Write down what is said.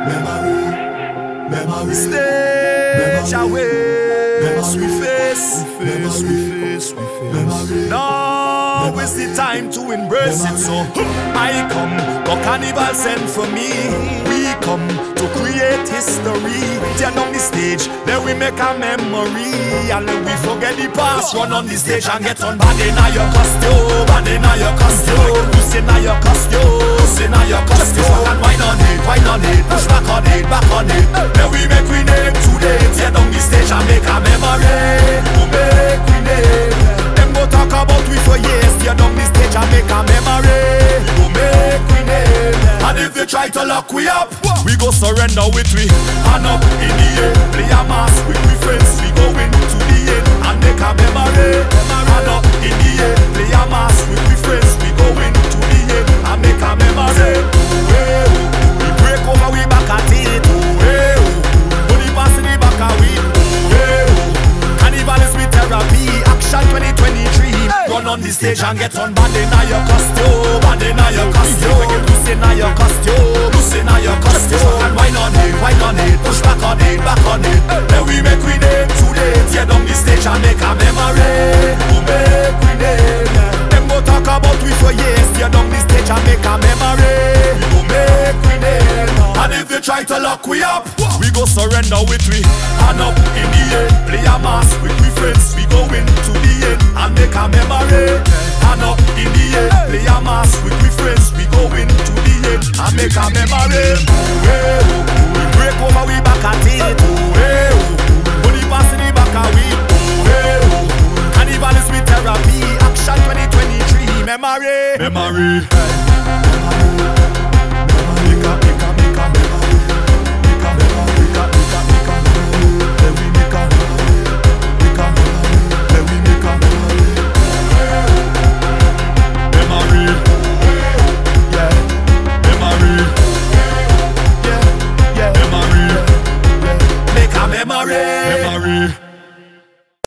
Memory. Stage away. Sweet face. Now is the time to embrace it. So I come, the carnival sent for me. We come to create history. Turn on the stage, then we make a memory. And then we forget the past. Run on the stage and get on bad in your costume. Bad in your costume. Push in your costume. Push in your costume. And wine on it, push back on it, back on it. Then we make we name today. Turn on the stage and make a memory. We make we name. Them go talk about we for years. Turn on the stage and make a memory. We make we name. And if they try to lock we up, we go surrender with we hand up in the air. Play a mass with we friends. We go into the end and make a memory. Hand up in the air. Play a mass with we friends. We go into the end and make a memory. We break over we back at it. Money pass in the back of we. Carnival is with therapy. Action 2023. Run on the stage and get on bad in your costume. Bad in your costume. Loose in your costume. Loose in your costume. And wine on it, push back on it, back on it. Then we make we name today. Tear down the stage and make a memory. We make we name. Them go talk about we for years. Tear down the stage and make a memory. We make we name. And if they try to lock we up, we go surrender with we hand up in the air. Play a mass with we friends. We go into the end and make a memory. Hand up in the air. Play a mass with we friends. We go into the end and make a memory. We break over we back at it. Money pass in the back of we. Carnival is with therapy. Action 2023. Memory.